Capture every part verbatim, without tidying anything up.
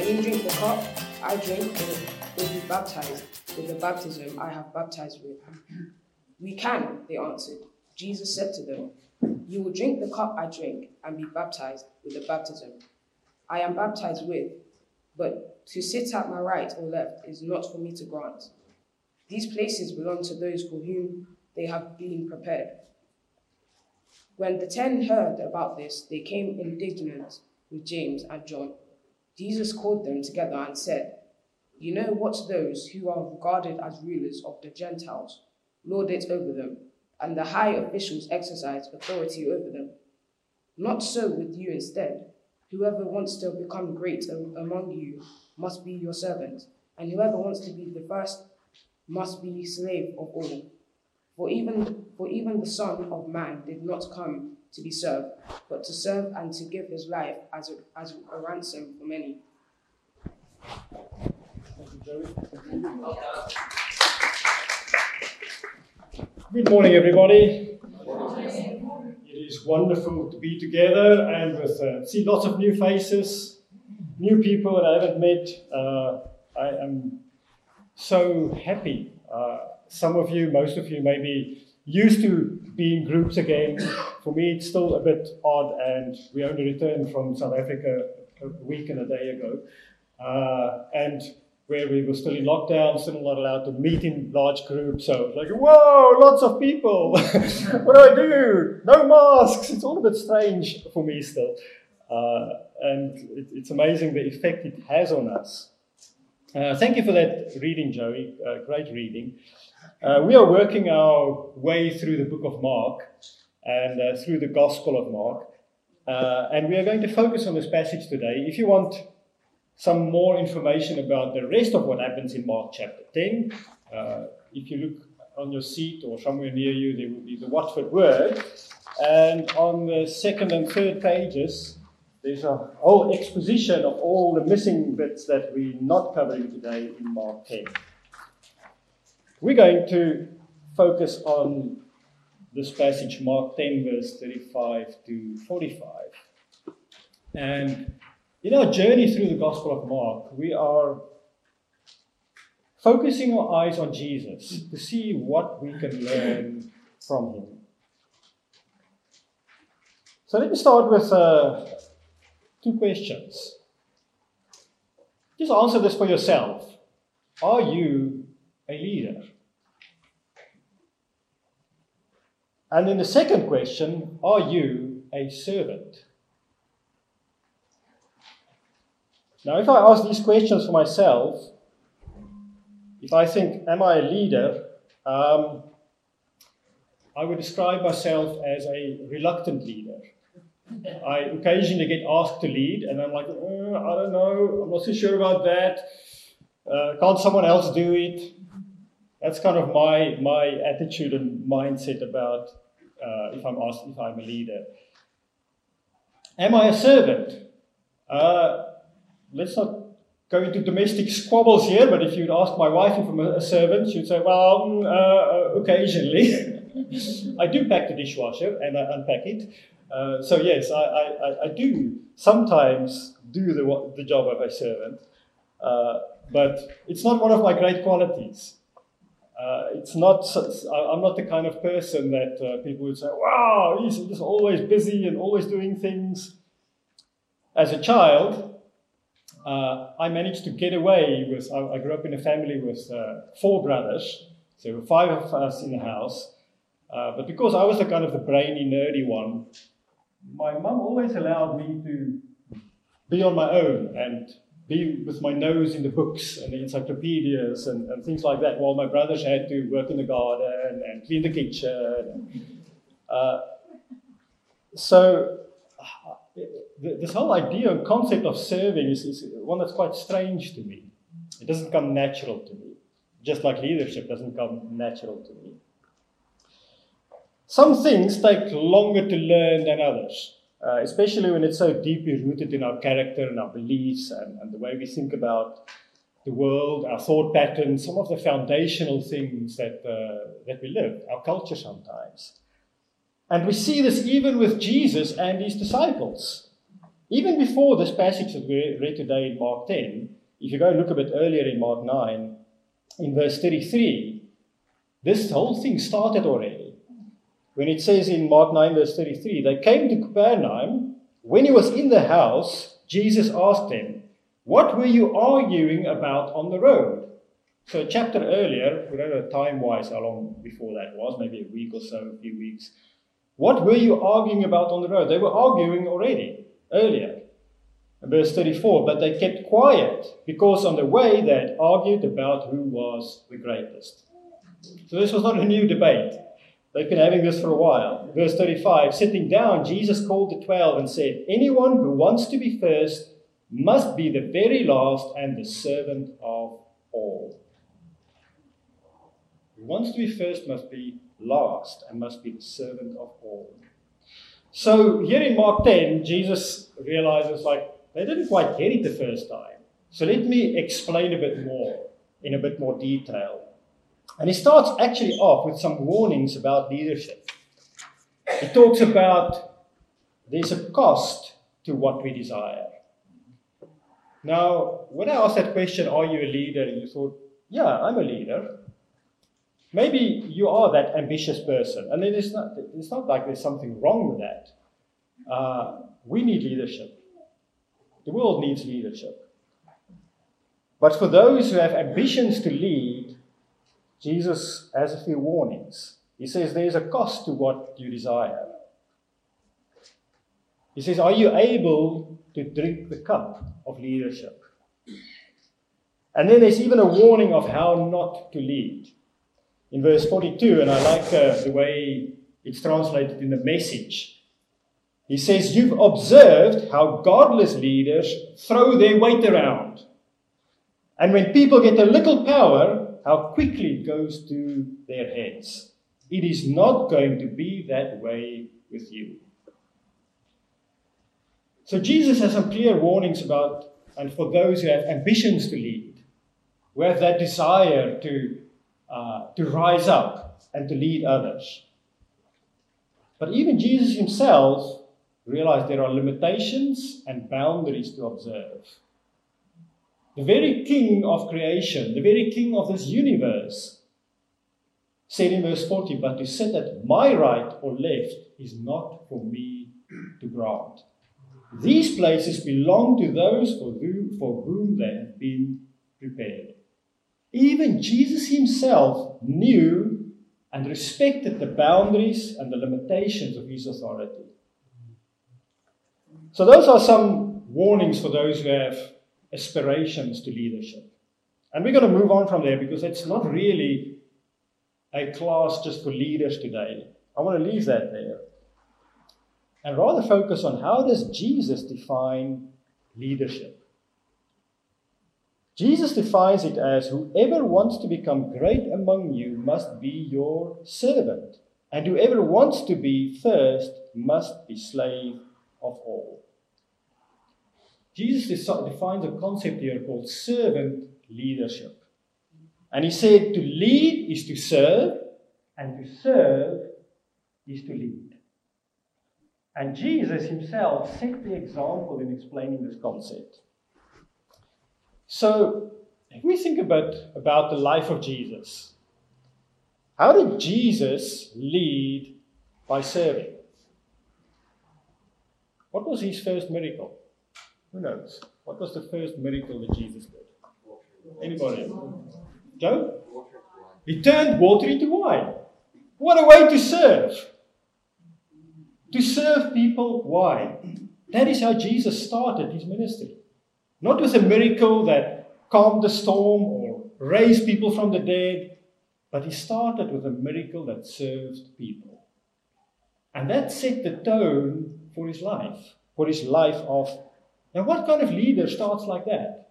When you drink the cup I drink, or be baptized with the baptism I have baptized with. We can, they answered. Jesus said to them, you will drink the cup I drink and be baptized with the baptism I am baptized with, but to sit at my right or left is not for me to grant. These places belong to those for whom they have been prepared. When the ten heard about this, they came indignant with James and John. Jesus called them together and said, you know what those who are regarded as rulers of the Gentiles lord it over them, and the high officials exercise authority over them. Not so with you instead. Whoever wants to become great among you must be your servant, and whoever wants to be the first must be slave of all. For even, for even the Son of Man did not come to be served, but to serve and to give his life as a, as a ransom for many. Thank you, Joey. Good morning, everybody. Good morning. It is wonderful to be together and with uh, see lots of new faces, new people that I haven't met. Uh, I am so happy. Uh, some of you, most of you, may be used to being groups again. For me, it's still a bit odd, and we only returned from South Africa a week and a day ago, uh, and where we were still in lockdown, still not allowed to meet in large groups. So it's like, whoa, lots of people. What do I do? No masks. It's all a bit strange for me still. Uh, and it, it's amazing the effect it has on us. Uh, thank you for that reading, Joey. Uh, great reading. Uh, we are working our way through the book of Mark and uh, through the Gospel of Mark. Uh, and we are going to focus on this passage today. If you want some more information about the rest of what happens in Mark chapter ten, uh, if you look on your seat or somewhere near you, there will be the Watford Word. And on the second and third pages, there's a whole exposition of all the missing bits that we're not covering today in Mark ten. We're going to focus on this passage, Mark ten, verse thirty-five to forty-five. And in our journey through the Gospel of Mark, we are focusing our eyes on Jesus to see what we can learn from him. So let me start with uh, two questions. Just answer this for yourself. Are you a leader? And then the second question, are you a servant? Now, if I ask these questions for myself, if I think, am I a leader? Um, I would describe myself as a reluctant leader. I occasionally get asked to lead, and I'm like, oh, I don't know, I'm not so sure about that. Uh, can't someone else do it? That's kind of my my attitude and mindset about uh, if I'm asked if I'm a leader. Am I a servant? Uh, let's not go into domestic squabbles here, but if you'd ask my wife if I'm a servant, she'd say, well, mm, uh, occasionally. I do pack the dishwasher and I unpack it. Uh, so yes, I, I, I do sometimes do the, the job of a servant, uh, but it's not one of my great qualities. Uh, it's not. I'm not the kind of person that uh, people would say, wow, he's just always busy and always doing things. As a child, uh, I managed to get away with, I, I grew up in a family with uh, four brothers, so there were five of us in the house. Uh, but because I was the kind of the brainy, nerdy one, my mum always allowed me to be on my own and be with my nose in the books and the encyclopedias and, and things like that, while my brothers had to work in the garden and clean the kitchen. Uh, so uh, this whole idea and concept of serving is, is one that's quite strange to me. It doesn't come natural to me, just like leadership doesn't come natural to me. Some things take longer to learn than others. Uh, especially when it's so deeply rooted in our character and our beliefs and, and the way we think about the world, our thought patterns, some of the foundational things that uh, that we live, our culture sometimes. And we see this even with Jesus and his disciples. Even before this passage that we read today in Mark ten, if you go look a bit earlier in Mark nine, in verse thirty-three, this whole thing started already. When it says in Mark nine, verse thirty-three, they came to Capernaum. When he was in the house, Jesus asked them, "What were you arguing about on the road?" So a chapter earlier, we don't know time-wise how long before that was, maybe a week or so, a few weeks. What were you arguing about on the road? They were arguing already, earlier. Verse thirty-four, but they kept quiet, because on the way they had argued about who was the greatest. So this was not a new debate. They've been having this for a while. Verse thirty-five, sitting down, Jesus called the twelve and said, "Anyone who wants to be first must be the very last and the servant of all." Who wants to be first must be last and must be the servant of all. So here in Mark ten, Jesus realizes, like, they didn't quite get it the first time. So let me explain a bit more, in a bit more detail. And he starts actually off with some warnings about leadership. He talks about there's a cost to what we desire. Now, when I asked that question, are you a leader? And you thought, yeah, I'm a leader. Maybe you are that ambitious person. And it is not, it's not like there's something wrong with that. Uh, we need leadership. The world needs leadership. But for those who have ambitions to lead, Jesus has a few warnings. He says there's a cost to what you desire. He says, are you able to drink the cup of leadership? And then there's even a warning of how not to lead. In verse forty-two, and I like uh, the way it's translated in the Message. He says, you've observed how godless leaders throw their weight around. And when people get a little power, how quickly it goes to their heads. It is not going to be that way with you. So Jesus has some clear warnings about, and for those who have ambitions to lead, who have that desire to, uh, to rise up and to lead others. But even Jesus himself realized there are limitations and boundaries to observe. The very king of creation, the very king of this universe, said in verse forty, but to sit at my right or left is not for me to grant. These places belong to those for whom, for whom they have been prepared. Even Jesus himself knew and respected the boundaries and the limitations of his authority. So those are some warnings for those who have aspirations to leadership. And we're going to move on from there because it's not really a class just for leaders today. I want to leave that there. And rather focus on how does Jesus define leadership. Jesus defines it as whoever wants to become great among you must be your servant. And whoever wants to be first must be slave of all. Jesus defines a concept here called servant leadership. And he said to lead is to serve, and to serve is to lead. And Jesus himself set the example in explaining this concept. So, if we think about, about the life of Jesus, how did Jesus lead by serving? What was his first miracle? Who knows? What was the first miracle that Jesus did? Anybody? Joe? He turned water into wine. What a way to serve! To serve people wine. That is how Jesus started his ministry. Not with a miracle that calmed the storm or raised people from the dead, but he started with a miracle that served people. And that set the tone for his life, for his life of. Now, what kind of leader starts like that?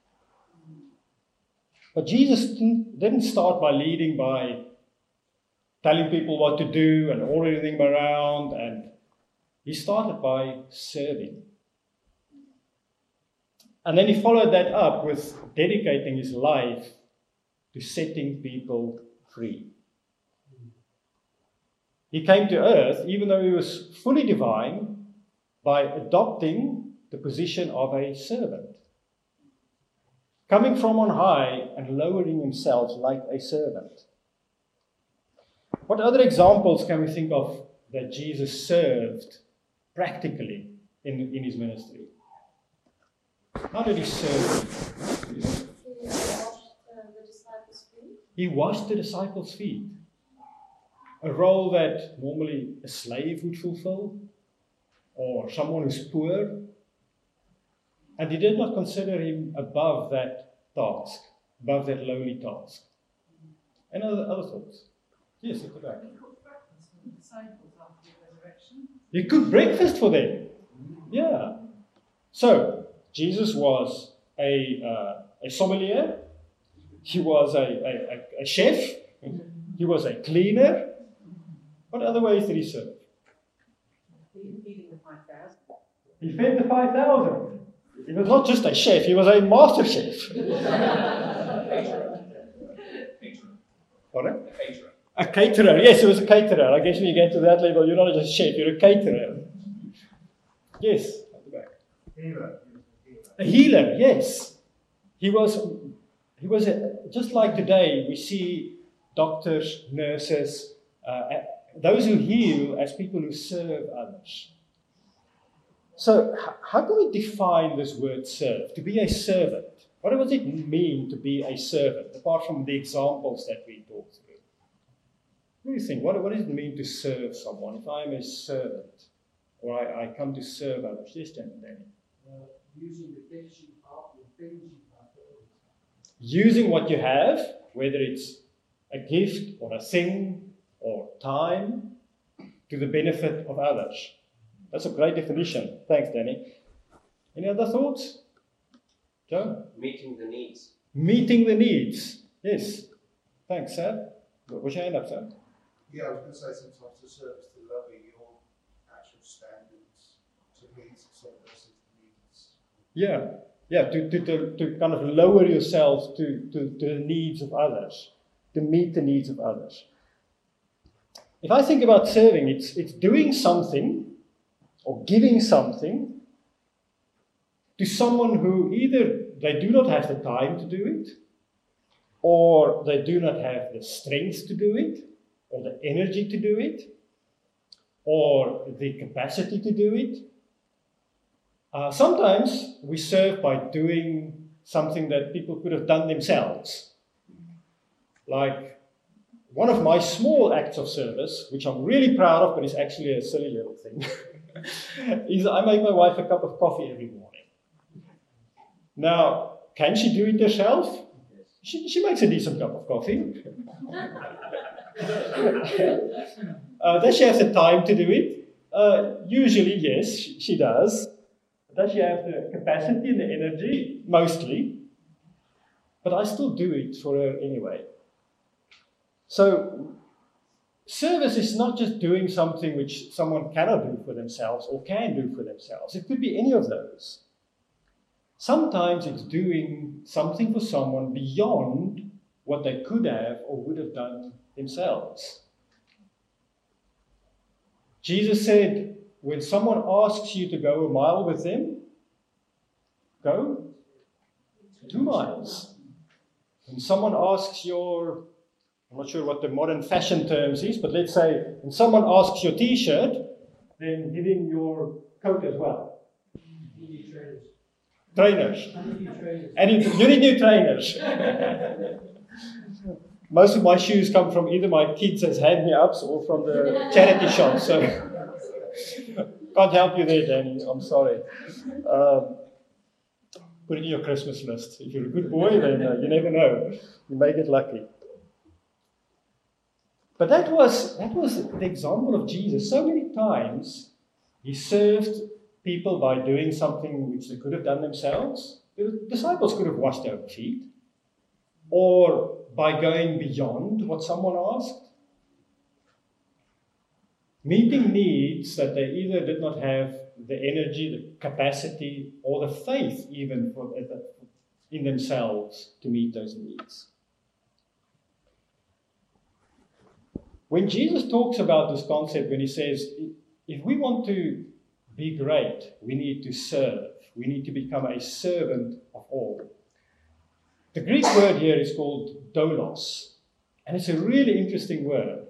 But Jesus didn't start by leading by telling people what to do and ordering them around, and he started by serving. And then he followed that up with dedicating his life to setting people free. He came to earth, even though he was fully divine, by adopting the position of a servant. Coming from on high and lowering himself like a servant. What other examples can we think of that Jesus served practically in, in his ministry? How did he serve? He washed uh, the disciples' feet. He washed the disciples' feet. A role that normally a slave would fulfill, or someone who's poor. And he did not consider him above that task, above that lowly task. And other, other thoughts? Yes, at the back. He cooked breakfast for the disciples after the resurrection. He cooked breakfast for them. Yeah. So, Jesus was a, uh, a sommelier. He was a, a, a chef. He was a cleaner. What other ways did he serve? Feeding the five thousand. He fed the five thousand. He was not just a chef, he was a master chef. What? A caterer. A caterer, yes, he was a caterer. I guess when you get to that level, you're not just a chef, you're a caterer. Yes, at the back. Healer. A healer, yes. He was, he was a, just like today, we see doctors, nurses, uh, those who heal as people who serve others. So, how can we define this word serve? To be a servant. What does it mean to be a servant, apart from the examples that we talked through? What do you think? What, what does it mean to serve someone? If I'm a servant, or I, I come to serve others, yes, Danny. Uh, using the gifts you have, the things you have. Using what you have, whether it's a gift or a thing or time, to the benefit of others. That's a great definition. Thanks, Danny. Any other thoughts? Joe? Meeting the needs. Meeting the needs. Yes. Thanks, Sam. What's your hand up, Sam? Yeah, I was going to say sometimes the service to lower your actual standards to meet someone else's needs. Yeah. Yeah, to, to, to, to kind of lower yourself to, to, to the needs of others, to meet the needs of others. If I think about serving, it's it's doing something or giving something to someone who either they do not have the time to do it, or they do not have the strength to do it, or the energy to do it, or the capacity to do it. Uh, sometimes we serve by doing something that people could have done themselves. Like one of my small acts of service, which I'm really proud of, but it's actually a silly little thing, is I make my wife a cup of coffee every morning. Now, can she do it herself? She, she makes a decent cup of coffee. uh, does she have the time to do it? Uh, usually, yes, she, she does. Does she have the capacity and the energy? Mostly. But I still do it for her anyway. So, service is not just doing something which someone cannot do for themselves or can do for themselves. It could be any of those. Sometimes it's doing something for someone beyond what they could have or would have done themselves. Jesus said, when someone asks you to go a mile with them, go two miles. When someone asks your, I'm not sure what the modern fashion terms is, but let's say when someone asks your t-shirt, then give him your coat as well. You need trainers. Trainers. And you need trainers. And you need new trainers. Most of my shoes come from either my kids as hand-me-ups or from the charity shop, so can't help you there, Danny. I'm sorry. Um, put it in your Christmas list. If you're a good boy, then uh, you never know. You may get lucky. But that was that was the example of Jesus. So many times he served people by doing something which they could have done themselves. The disciples could have washed their own feet, or by going beyond what someone asked. Meeting needs that they either did not have the energy, the capacity, or the faith even for, in themselves to meet those needs. When Jesus talks about this concept, when he says, if we want to be great, we need to serve. we need to become a servant of all. The Greek word here is called doulos, and it's a really interesting word.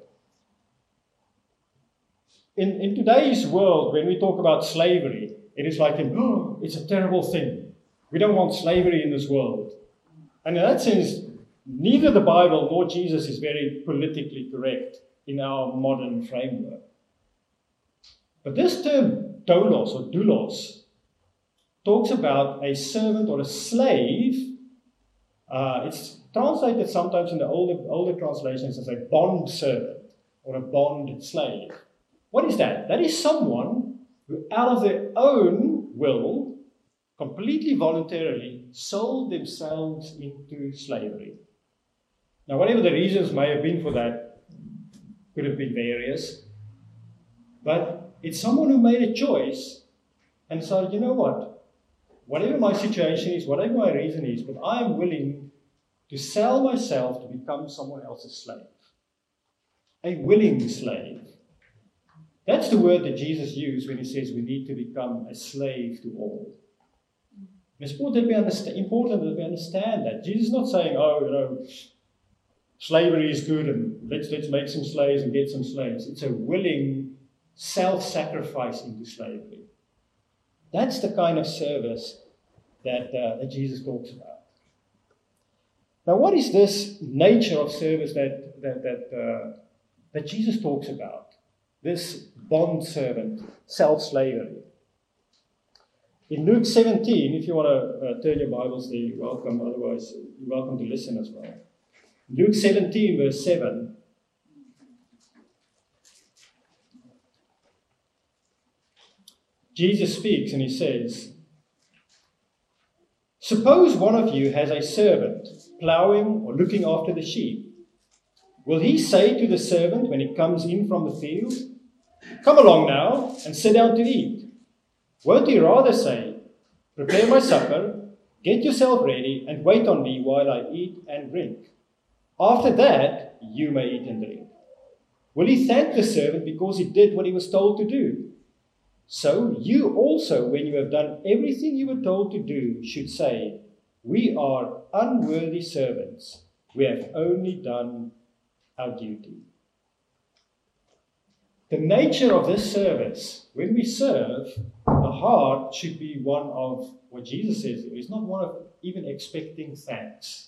In, in today's world, when we talk about slavery, it is like, oh, it's a terrible thing. We don't want slavery in this world. And in that sense, neither the Bible nor Jesus is very politically correct in our modern framework. But this term, doulos or doulos, talks about a servant or a slave. Uh, it's translated sometimes in the older, older translations as a bond servant or a bond slave. What is that? That is someone who, out of their own will, completely voluntarily, sold themselves into slavery. Now, whatever the reasons may have been for that, could have been various, but it's someone who made a choice and decided, you know what, whatever my situation is, whatever my reason is, but I am willing to sell myself to become someone else's slave. A willing slave. That's the word that Jesus used when he says we need to become a slave to all. It's important that we understand, important that we understand that. Jesus is not saying, oh, you know, slavery is good and let's, let's make some slaves and get some slaves. It's a willing self-sacrifice into slavery. That's the kind of service that, uh, that Jesus talks about. Now, what is this nature of service that, that, that, uh, that Jesus talks about? This bond servant, self-slavery. In Luke seventeen, if you want to uh, turn your Bibles there, you're welcome. Otherwise, you're welcome to listen as well. Luke seventeen, verse seven. Jesus speaks and he says, suppose one of you has a servant ploughing or looking after the sheep. Will he say to the servant when he comes in from the field, come along now and sit down to eat? Won't he rather say, prepare my supper, get yourself ready, and wait on me while I eat and drink? After that, you may eat and drink. Will he thank the servant because he did what he was told to do? So you also, when you have done everything you were told to do, should say, we are unworthy servants. We have only done our duty. The nature of this service, when we serve, the heart should be one of what Jesus says. It's not one of even expecting thanks.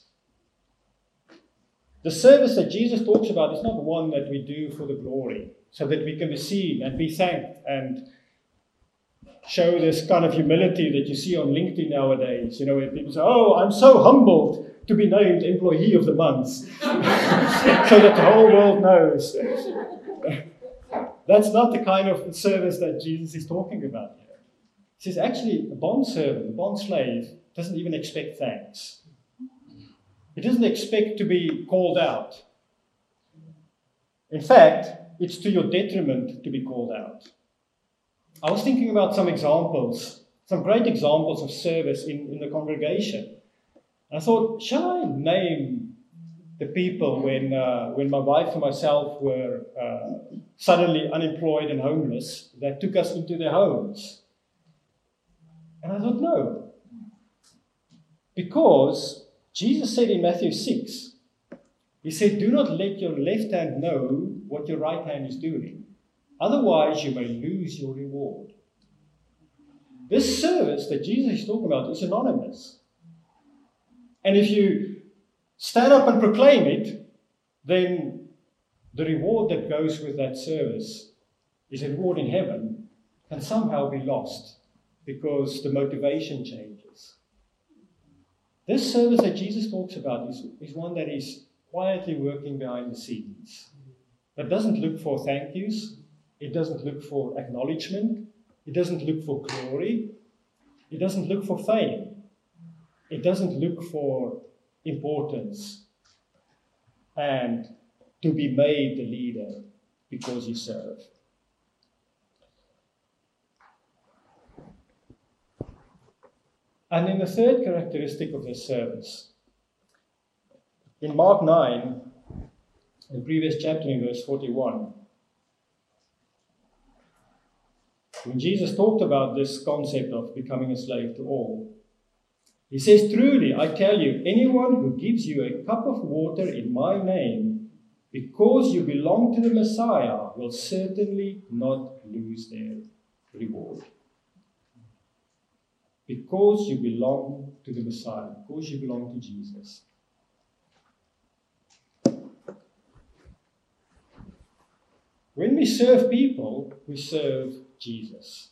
The service that Jesus talks about is not one that we do for the glory, so that we can be seen and be thanked and show this kind of humility that you see on LinkedIn nowadays. You know, where people say, oh, I'm so humbled to be named Employee of the Month, so that the whole world knows. That's not the kind of service that Jesus is talking about here. He says, actually, a bond servant, a bond slave, doesn't even expect thanks. He doesn't expect to be called out. In fact, it's to your detriment to be called out. I was thinking about some examples, some great examples of service in, in the congregation. I thought, shall I name the people when uh, when my wife and myself were uh, suddenly unemployed and homeless that took us into their homes? And I thought, no. Because Jesus said in Matthew six, he said, do not let your left hand know what your right hand is doing. Otherwise, you may lose your reward. This service that Jesus is talking about is anonymous. And if you stand up and proclaim it, then the reward that goes with that service is a reward in heaven, can somehow be lost because the motivation changes. This service that Jesus talks about is, is one that is quietly working behind the scenes, that doesn't look for thank yous, it doesn't look for acknowledgement, it doesn't look for glory, it doesn't look for fame. It doesn't look for importance and to be made the leader because you serve. And then the third characteristic of this service, in Mark nine, in the previous chapter in verse forty-one, when Jesus talked about this concept of becoming a slave to all, he says, "Truly, I tell you, anyone who gives you a cup of water in my name, because you belong to the Messiah, will certainly not lose their reward." Because you belong to the Messiah, because you belong to Jesus. When we serve people, we serve Jesus.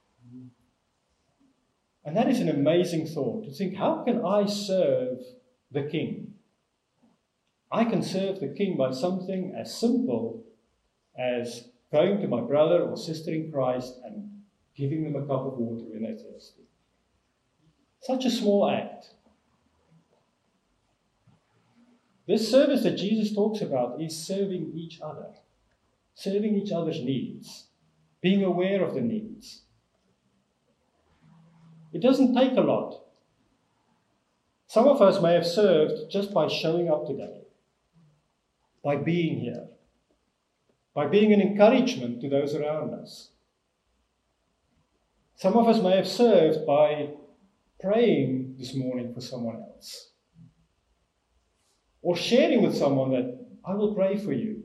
And that is an amazing thought, to think, how can I serve the King? I can serve the King by something as simple as going to my brother or sister in Christ and giving them a cup of water when they're thirsty. Such a small act. This service that Jesus talks about is serving each other, serving each other's needs, being aware of the needs. It doesn't take a lot. Some of us may have served just by showing up today, by being here, by being an encouragement to those around us. Some of us may have served by praying this morning for someone else, or sharing with someone that I will pray for you.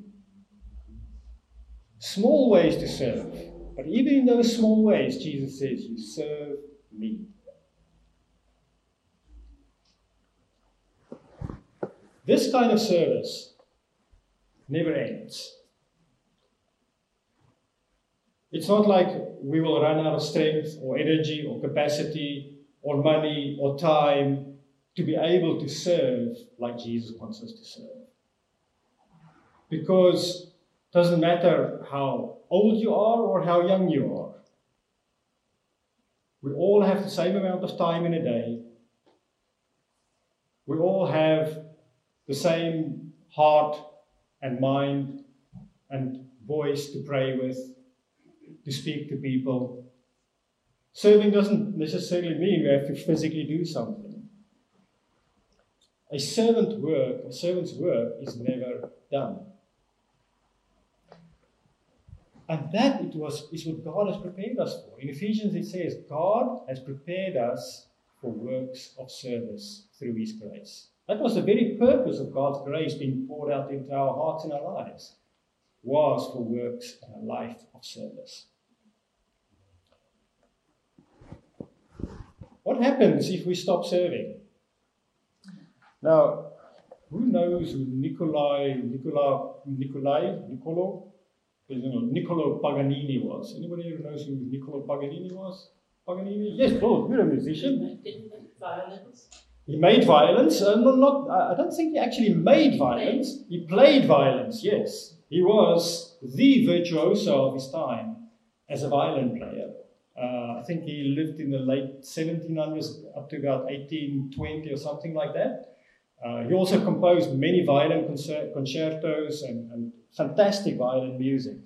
Small ways to serve, but even in those small ways, Jesus says, you serve me. This kind of service never ends. It's not like we will run out of strength or energy or capacity or money or time to be able to serve like Jesus wants us to serve. Because it doesn't matter how old you are or how young you are. We all have the same amount of time in a day. We all have the same heart and mind and voice to pray with, to speak to people. Serving doesn't necessarily mean we have to physically do something. A servant work, a servant's work is never done. And that it was is what God has prepared us for. In Ephesians it says, God has prepared us for works of service through His grace. That was the very purpose of God's grace being poured out into our hearts and our lives, was for works and a life of service. What happens if we stop serving? Now, who knows who Nikolai, Nicola, Nikolai, Niccolo, Niccolo Paganini was? Anybody who knows who Niccolo Paganini was? Paganini? Yes, Paul, you're a musician. Violence. He made violins. Uh, not, not, I don't think he actually made violins. He played violins, yes. He was the virtuoso of his time as a violin player. Uh, I think he lived in the late seventeen hundreds up to about eighteen twenty or something like that. Uh, he also composed many violin concert, concertos and, and fantastic violin music.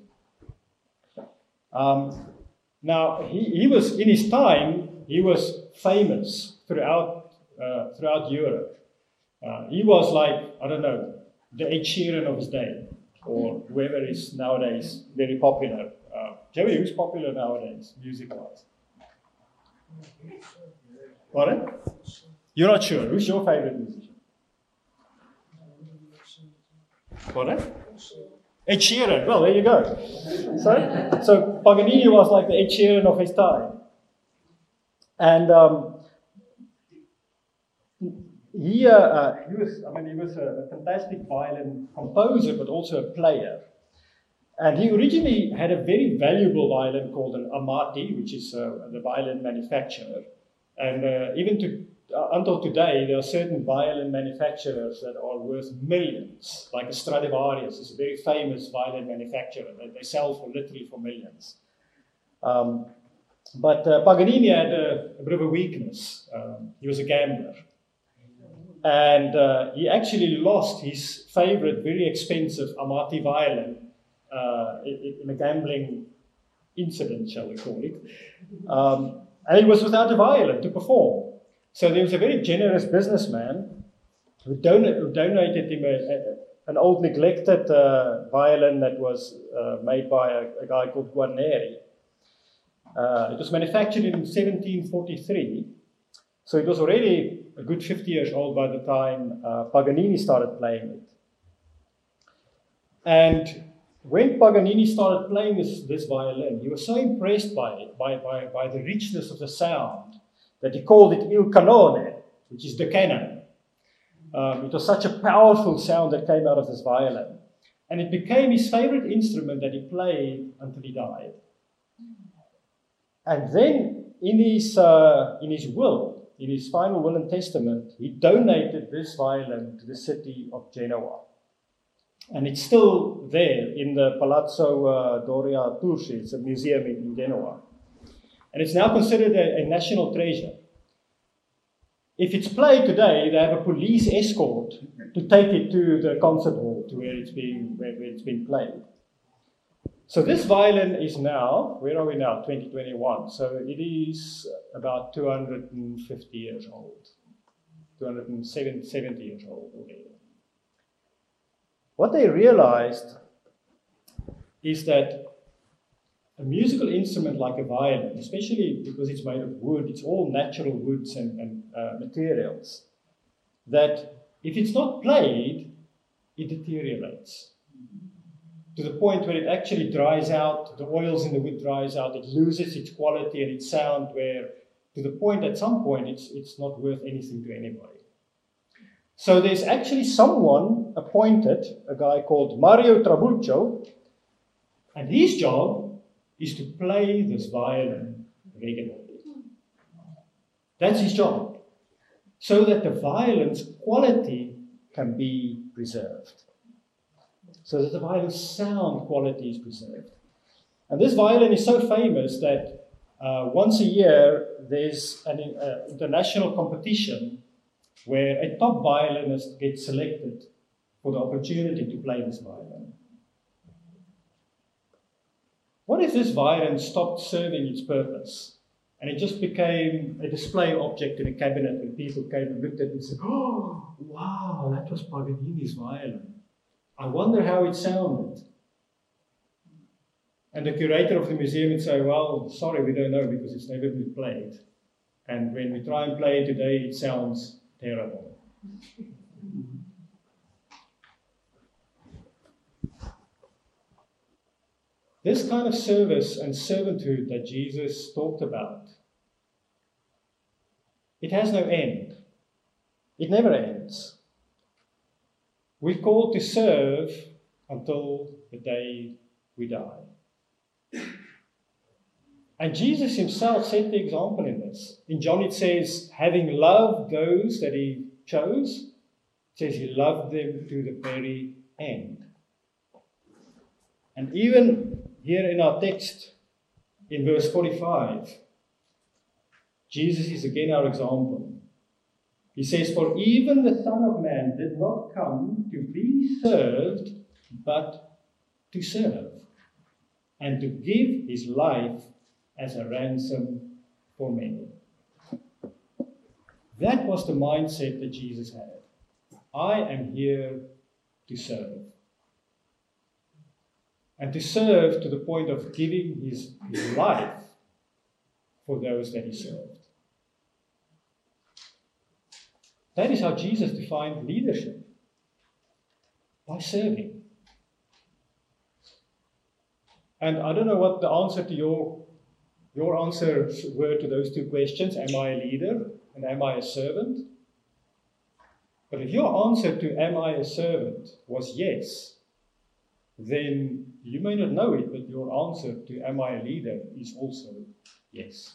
Um, now, he, he was, in his time, he was famous throughout, uh, throughout Europe. Uh, he was like, I don't know, the Ed Sheeran of his day, or whoever is nowadays very popular. Uh, Joey, who's popular nowadays, music-wise? Pardon? You're not sure. Who's your favorite musician? Pardon? Ed Sheeran. Well, there you go. So, so Paganini was like the Ed Sheeran of his time. And um, he, uh, uh, he was, I mean, he was a, a fantastic violin composer, but also a player. And he originally had a very valuable violin called an Amati, which is uh, the violin manufacturer. And uh, even to, uh, until today, there are certain violin manufacturers that are worth millions, like a Stradivarius is a very famous violin manufacturer. They, they sell for literally for millions. Um, but uh, Paganini had a, a bit of a weakness. Um, he was a gambler. And uh, he actually lost his favorite, very expensive Amati violin Uh, in, in a gambling incident, shall we call it. Um, and he was without a violin to perform. So there was a very generous businessman who, don- who donated him a, a, an old neglected uh, violin that was uh, made by a, a guy called Guarneri. Uh, it was manufactured in seventeen forty-three, so it was already a good fifty years old by the time uh, Paganini started playing it. And when Paganini started playing this, this violin, he was so impressed by it, by, by, by the richness of the sound, that he called it Il Cannone, which is the cannon. Um, it was such a powerful sound that came out of this violin. And it became his favorite instrument that he played until he died. And then in his, uh, in his will, in his final will and testament, he donated this violin to the city of Genoa. And it's still there in the Palazzo uh, Doria Tursi. It's a museum in, in Genoa. And it's now considered a, a national treasure. If it's played today, they have a police escort to take it to the concert hall, to where it's being, where, where it's been played. So this violin is now, where are we now? twenty twenty-one. So it is about two hundred fifty years old. two hundred seventy years old already. What they realized is that a musical instrument like a violin, especially because it's made of wood, it's all natural woods and, and uh, materials, that if it's not played, it deteriorates. To the point where it actually dries out, the oils in the wood dries out, it loses its quality and its sound, where to the point at some point it's, it's not worth anything to anybody. So there's actually someone appointed, a guy called Mario Trabuccio, and his job is to play this violin regularly. That's his job. So that the violin's quality can be preserved. So that the violin's sound quality is preserved. And this violin is so famous that uh, once a year there's an uh, international competition where a top violinist gets selected for the opportunity to play this violin. What if this violin stopped serving its purpose and it just became a display object in a cabinet and people came and looked at it and said, oh, wow, that was Paganini's violin. I wonder how it sounded. And the curator of the museum would say, well, sorry, we don't know because it's never been played. And when we try and play it today, it sounds terrible. This kind of service and servanthood that Jesus talked about, it has no end. It never ends. We're called to serve until the day we die. And Jesus himself set the example in this. In John it says, having loved those that he chose, it says he loved them to the very end. And even here in our text, in verse forty-five, Jesus is again our example. He says, for even the Son of Man did not come to be served, but to serve, and to give his life as a ransom for many. That was the mindset that Jesus had. I am here to serve. And to serve to the point of giving his, his life for those that he served. That is how Jesus defined leadership. By serving. And I don't know what the answer to your, your answers were to those two questions. Am I a leader and am I a servant? But if your answer to am I a servant was yes, then you may not know it, but your answer to am I a leader is also yes.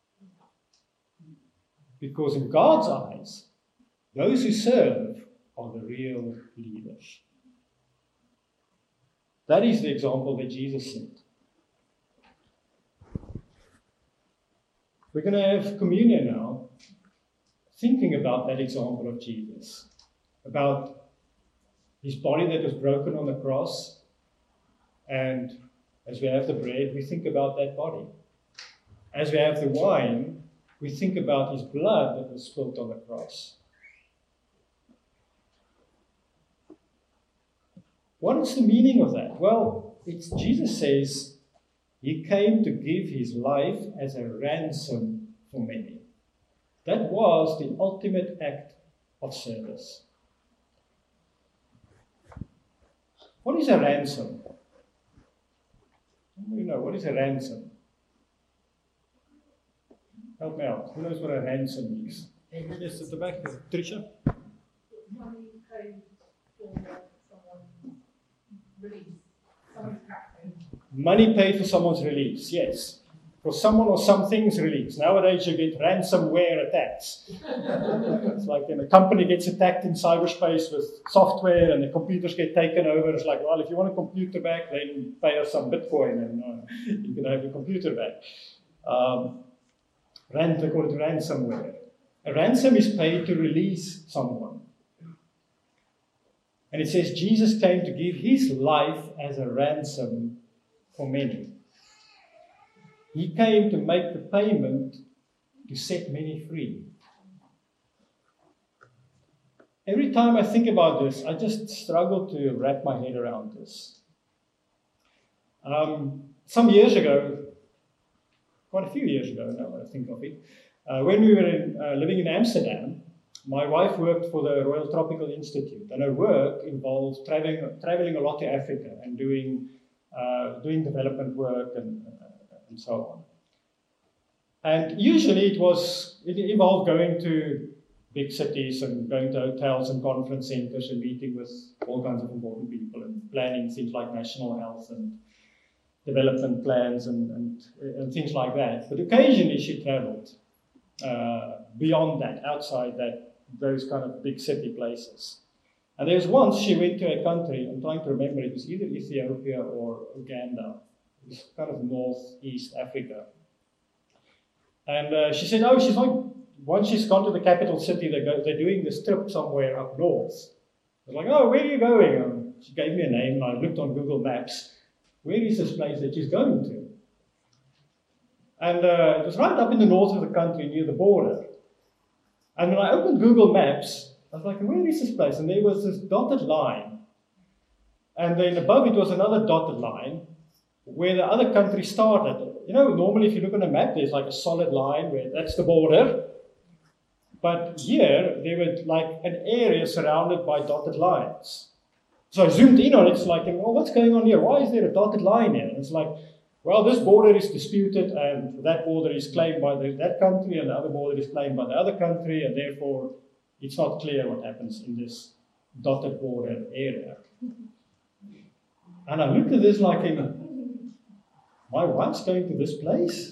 Because in God's eyes, those who serve are the real leaders. That is the example that Jesus set. We're going to have communion now, thinking about that example of Jesus, about his body that was broken on the cross, and as we have the bread, we think about that body. As we have the wine, we think about his blood that was spilled on the cross. What is the meaning of that? Well, it's, Jesus says, He came to give his life as a ransom for many. That was the ultimate act of service. What is a ransom? You know, what is a ransom? Help me out. Who knows what a ransom is? Yes, at the back there. Tricia? Money paid for someone's release. Someone's captive. Money paid for someone's release, yes. For someone or something's release. Nowadays you get ransomware attacks. It's like when a company gets attacked in cyberspace with software and the computers get taken over. It's like, well, if you want a computer back, then pay us some Bitcoin and uh, you can have your computer back. Um, rent, they call it ransomware. A ransom is paid to release someone. And it says Jesus came to give his life as a ransom for many. He came to make the payment to set many free. Every time I think about this, I just struggle to wrap my head around this. Um, some years ago, quite a few years ago now I think of it, uh, when we were in, uh, living in Amsterdam, my wife worked for the Royal Tropical Institute, and her work involved traveling, traveling a lot to Africa and doing, uh, doing development work and and so on. And usually it was, it involved going to big cities and going to hotels and conference centers and meeting with all kinds of important people and planning things like national health and development plans and, and, and things like that. But occasionally she traveled uh, beyond that, outside that, those kind of big city places. And there was once she went to a country, I'm trying to remember, it was either Ethiopia or Uganda. It's kind of northeast Africa. And uh, she said, oh, she's like, once she's gone to the capital city, they go, they're doing this trip somewhere up north. I was like, oh, where are you going? Um, she gave me a name, and I looked on Google Maps. Where is this place that she's going to? And uh, it was right up in the north of the country, near the border. And when I opened Google Maps, I was like, where is this place? And there was this dotted line. And then above it was another dotted line, where the other country started. You know, normally if you look on a map, there's like a solid line where that's the border. But here, there was like an area surrounded by dotted lines. So I zoomed in on it, it's like, well, what's going on here? Why is there a dotted line here? And it's like, well, this border is disputed, and that border is claimed by the, that country, and the other border is claimed by the other country, and therefore it's not clear what happens in this dotted border area. And I looked at this like, in, my wife's going to this place?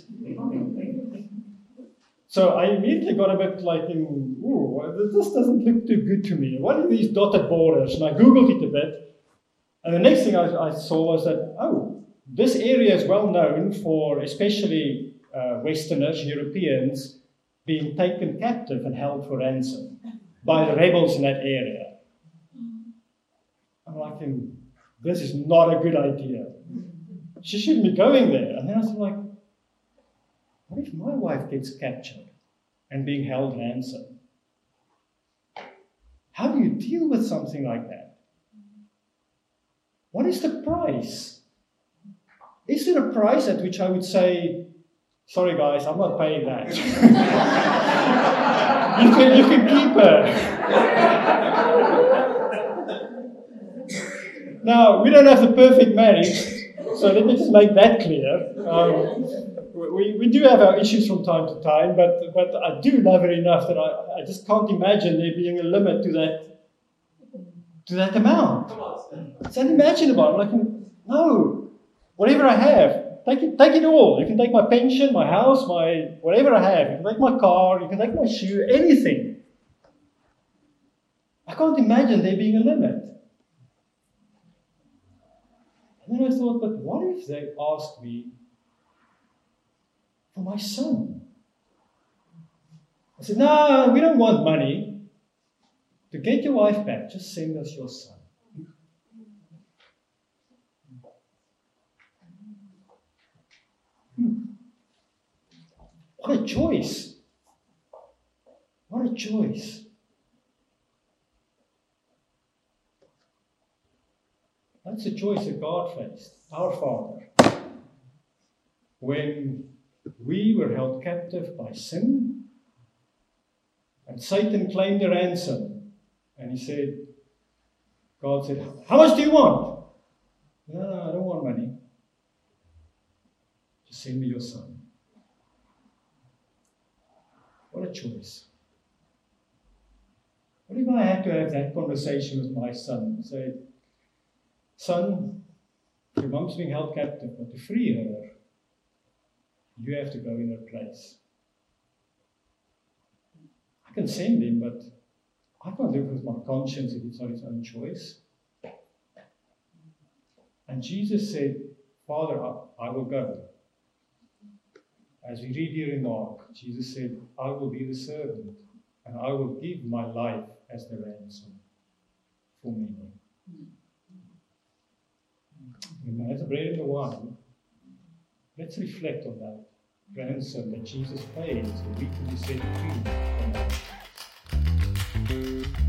So I immediately got a bit like, in, ooh, this doesn't look too good to me. What are these dotted borders? And I Googled it a bit. And the next thing I, I saw was that, oh, this area is well known for especially uh, Westerners, Europeans, being taken captive and held for ransom by the rebels in that area. I'm like, this is not a good idea. She shouldn't be going there. And then I was like, what if my wife gets captured and being held ransom? How do you deal with something like that? What is the price? Is there a price at which I would say, sorry guys, I'm not paying that. you, can, you can keep her. Now, we don't have the perfect marriage, so let me just make that clear. Um, we, we do have our issues from time to time, but, but I do love her enough that I, I just can't imagine there being a limit to that, to that amount. It's unimaginable. I'm like, no, whatever I have, take it, take it all. You can take my pension, my house, my whatever I have. You can take my car, you can take my shoe, anything. I can't imagine there being a limit. And then I thought, but what if they asked me for my son? I said, no, we don't want money. To get your wife back, just send us your son. Hmm. What a choice. What a choice. That's a choice that God faced, our Father. when we were held captive by sin, and Satan claimed a ransom, and he said, God said, how much do you want? No, no, I don't want money. Just send me your son. What a choice. What if I had to have that conversation with my son? Say, son, your mom's being held captive, but to free her, you have to go in her place. I can send him, but I can't live with my conscience if it's not his own choice. And Jesus said, Father, I, I will go. As we read here in Mark, Jesus said, I will be the servant, and I will give my life as the ransom for many. And as the bread and the wine, let's reflect on that ransom that Jesus paid so we can be set free from our